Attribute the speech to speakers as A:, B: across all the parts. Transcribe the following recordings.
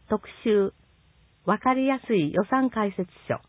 A: 特集、わかりやすい予算解説書。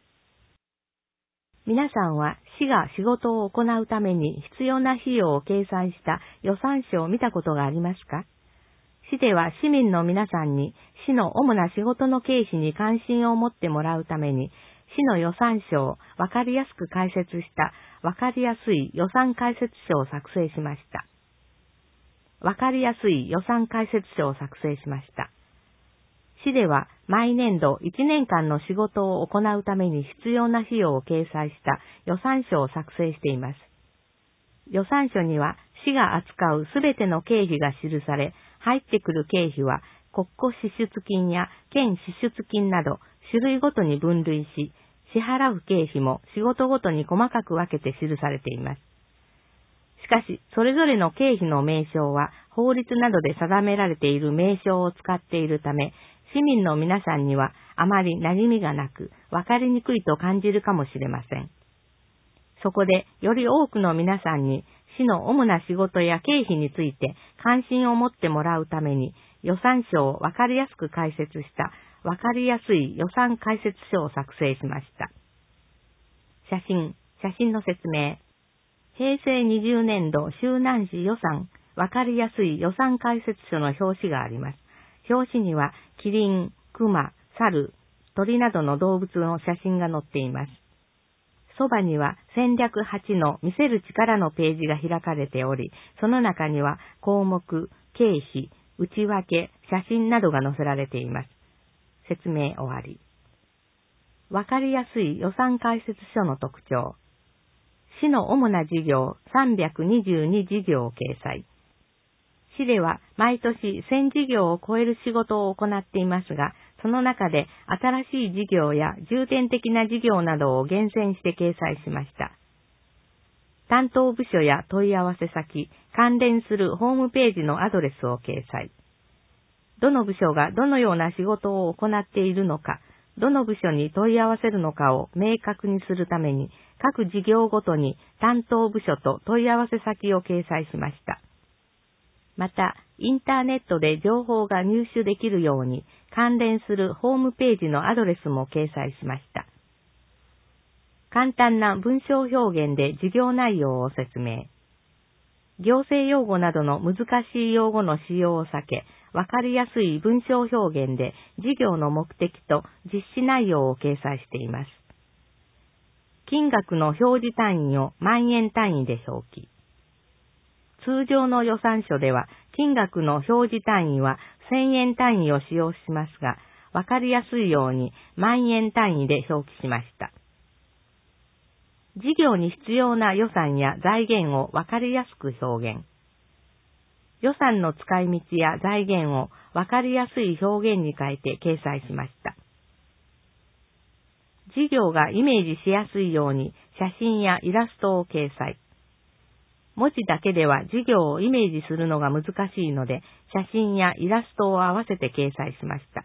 A: 皆さんは市が仕事を行うために必要な費用を掲載した予算書を見たことがありますか？市では市民の皆さんに市の主な仕事の経費に関心を持ってもらうために、市の予算書をわかりやすく解説したわかりやすい予算解説書を作成しました。わかりやすい予算解説書を作成しました。市では毎年度1年間の仕事を行うために必要な費用を掲載した予算書を作成しています。予算書には市が扱うすべての経費が記され、入ってくる経費は国庫支出金や県支出金など種類ごとに分類し、支払う経費も仕事ごとに細かく分けて記されています。しかし、それぞれの経費の名称は法律などで定められている名称を使っているため、市民の皆さんにはあまり馴染みがなく、わかりにくいと感じるかもしれません。そこで、より多くの皆さんに市の主な仕事や経費について関心を持ってもらうために、予算書をわかりやすく解説したわかりやすい予算解説書を作成しました。写真の説明。平成20年度周南市予算わかりやすい予算解説書の表紙があります。表紙にはキリン、クマ、猿、鳥などの動物の写真が載っています。そばには戦略8の見せる力のページが開かれており、その中には項目、経費、内訳、写真などが載せられています。説明終わり。わかりやすい予算解説書の特徴。市の主な事業322事業を掲載。市では毎年1000事業を超える仕事を行っていますが、その中で新しい事業や重点的な事業などを厳選して掲載しました。担当部署や問い合わせ先、関連するホームページのアドレスを掲載。どの部署がどのような仕事を行っているのか、どの部署に問い合わせるのかを明確にするために、各事業ごとに担当部署と問い合わせ先を掲載しました。また、インターネットで情報が入手できるように、関連するホームページのアドレスも掲載しました。簡単な文章表現で事業内容を説明。行政用語などの難しい用語の使用を避け、わかりやすい文章表現で事業の目的と実施内容を掲載しています。金額の表示単位を万円単位で表記。通常の予算書では金額の表示単位は1000円単位を使用しますが、わかりやすいように万円単位で表記しました。事業に必要な予算や財源をわかりやすく表現。予算の使い道や財源をわかりやすい表現に変えて掲載しました。事業がイメージしやすいように写真やイラストを掲載。文字だけでは事業をイメージするのが難しいので、写真やイラストを合わせて掲載しました。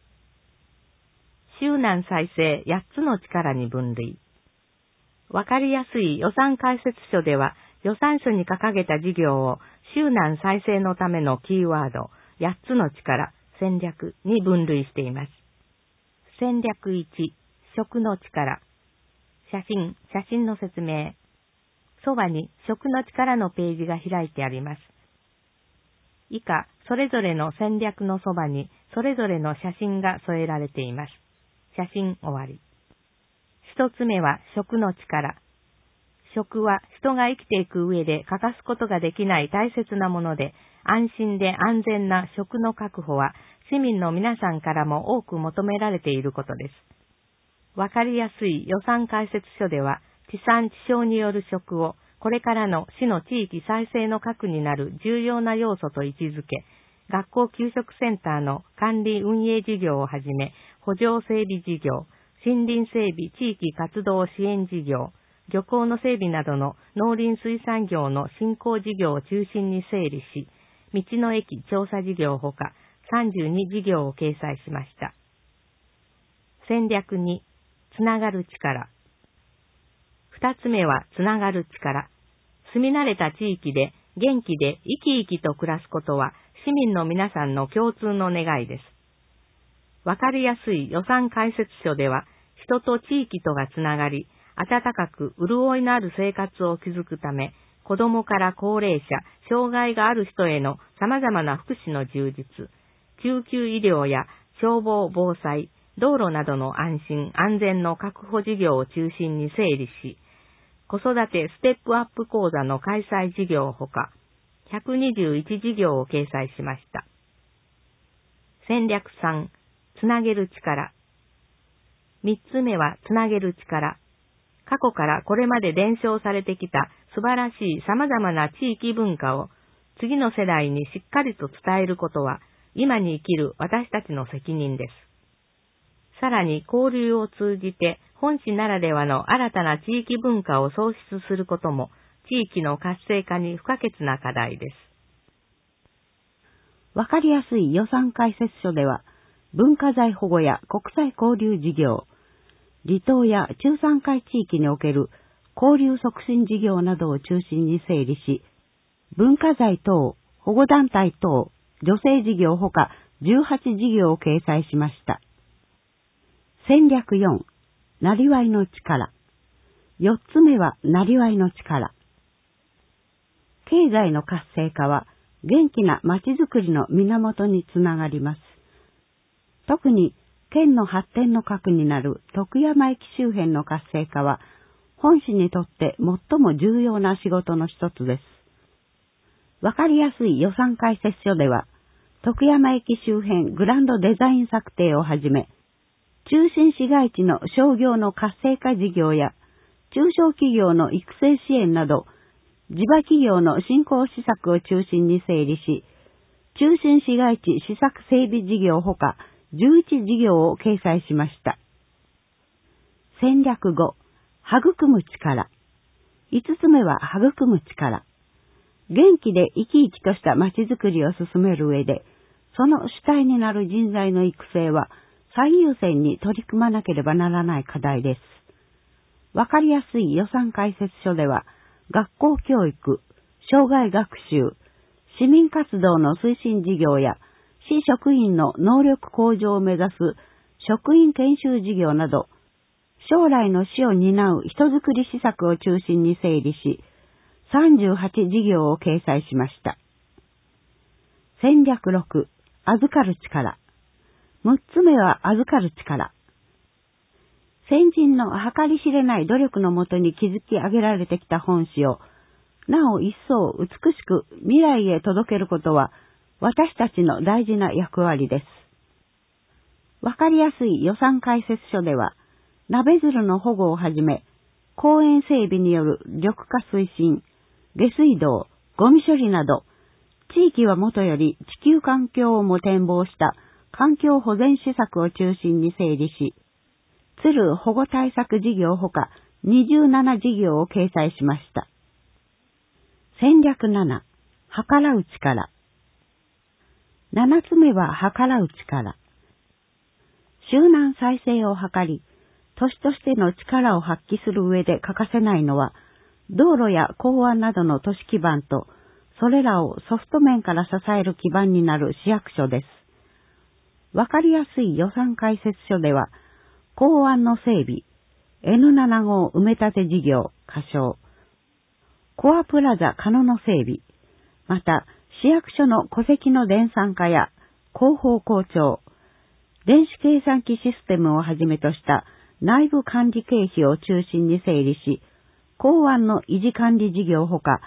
A: 周南再生8つの力に分類。わかりやすい予算解説書では、予算書に掲げた事業を周南再生のためのキーワード、8つの力、戦略に分類しています。戦略1、食の力。写真の説明。そばに食の力のページが開いてあります。以下、それぞれの戦略のそばにそれぞれの写真が添えられています。写真終わり。一つ目は食の力。食は人が生きていく上で欠かすことができない大切なもので、安心で安全な食の確保は市民の皆さんからも多く求められていることです。わかりやすい予算解説書では、地産地消による食をこれからの市の地域再生の核になる重要な要素と位置づけ、学校給食センターの管理運営事業をはじめ、補助整備事業、森林整備地域活動支援事業、漁港の整備などの農林水産業の振興事業を中心に整理し、道の駅調査事業ほか32事業を掲載しました。戦略2、つながる力。二つ目はつながる力。住み慣れた地域で元気で生き生きと暮らすことは市民の皆さんの共通の願いです。 わかりやすい予算解説書では、人と地域とがつながり、温かく潤いのある生活を築くため、子供から高齢者、障害がある人への様々な福祉の充実、救急医療や消防防災、道路などの安心安全の確保事業を中心に整理し、子育てステップアップ講座の開催事業ほか、121事業を掲載しました。戦略3、つなげる力。3つ目はつなげる力。過去からこれまで伝承されてきた素晴らしい様々な地域文化を次の世代にしっかりと伝えることは今に生きる私たちの責任です。さらに交流を通じて本市ならではの新たな地域文化を創出することも地域の活性化に不可欠な課題です。
B: わかりやすい予算解説書では、文化財保護や国際交流事業、離島や中山間地域における交流促進事業などを中心に整理し、文化財等、保護団体等、女性事業ほか18事業を掲載しました。戦略4、なりわいの力。4つ目はなりわいの力。経済の活性化は元気な町づくりの源につながります。特に県の発展の核になる徳山駅周辺の活性化は本市にとって最も重要な仕事の一つです。わかりやすい予算解説書では、徳山駅周辺グランドデザイン策定をはじめ、中心市街地の商業の活性化事業や中小企業の育成支援など、地場企業の振興施策を中心に整理し、中心市街地施策整備事業ほか11事業を掲載しました。戦略5、育む力。5つ目は育む力。元気で生き生きとした町づくりを進める上で、その主体になる人材の育成は最優先に取り組まなければならない課題です。わかりやすい予算解説書では、学校教育、障害学習、市民活動の推進事業や、市職員の能力向上を目指す職員研修事業など、将来の市を担う人づくり施策を中心に整理し、38事業を掲載しました。戦略6、預かる力。6つ目は預かる力。先人の計り知れない努力のもとに築き上げられてきた本市を、なお一層美しく未来へ届けることは、私たちの大事な役割です。わかりやすい予算解説書では、鍋鶴の保護をはじめ、公園整備による緑化推進、下水道、ゴミ処理など、地域はもとより地球環境をも展望した環境保全施策を中心に整理し、鶴保護対策事業ほか27事業を掲載しました。戦略7、計らう力。7つ目は計らう力。集団再生を図り、都市としての力を発揮する上で欠かせないのは、道路や港湾などの都市基盤と、それらをソフト面から支える基盤になる市役所です。わかりやすい予算解説書では、港湾の整備、N7 号埋め立て事業、仮称、コアプラザカノの整備、また市役所の戸籍の電算化や広報校長、電子計算機システムをはじめとした内部管理経費を中心に整理し、港湾の維持管理事業ほか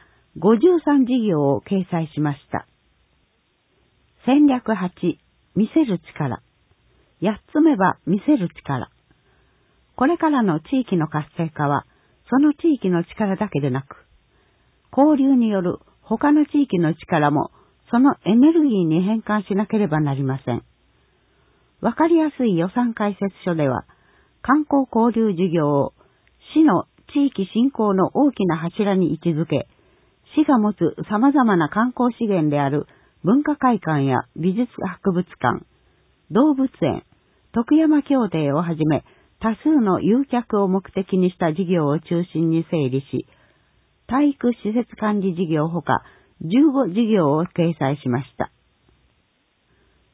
B: 53事業を掲載しました。戦略8、見せる力。8つ目は見せる力。これからの地域の活性化は、その地域の力だけでなく、交流による他の地域の力も、そのエネルギーに変換しなければなりません。わかりやすい予算解説書では、観光交流事業を市の地域振興の大きな柱に位置づけ、市が持つ様々な観光資源である文化会館や美術博物館、動物園、徳山協定をはじめ、多数の誘客を目的にした事業を中心に整理し、体育施設管理事業ほか15事業を掲載しました。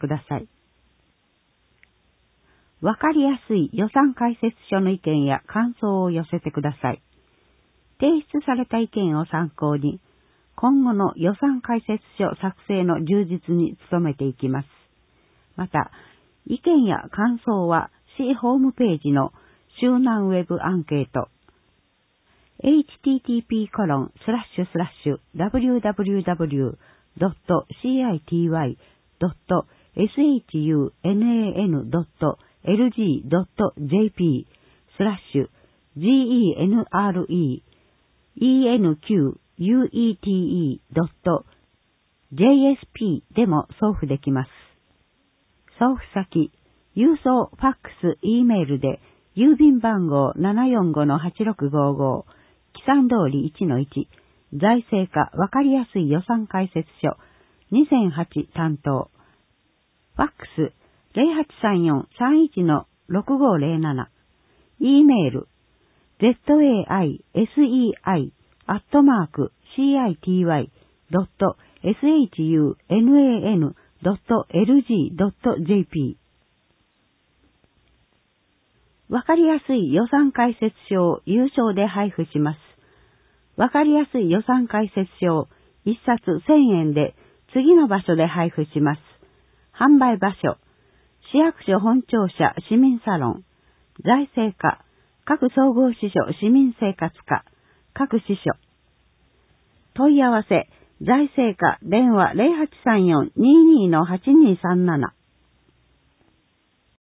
B: ください。わかりやすい予算解説書の意見や感想を寄せてください。提出された意見を参考に、今後の予算解説書作成の充実に努めていきます。また、意見や感想は市ホームページの周南ウェブアンケート、http://www.cityy.enquete.jp/GENRE.JSP でも送付できます。送付先、郵送、ファックス、Eメールで、郵便番号 745-8655、記算通り 1-1、財政課わかりやすい予算解説書、2008担当。ファックス、0834-31-6507。Eメール、zaisei.city.sunan.lg.jp。わかりやすい予算解説書を有償で配布します。わかりやすい予算解説書を1冊1000円で次の場所で配布します。販売場所、市役所本庁舎市民サロン、財政課、各総合支所市民生活課、各支所。問い合わせ、財政課電話 0834-22-8237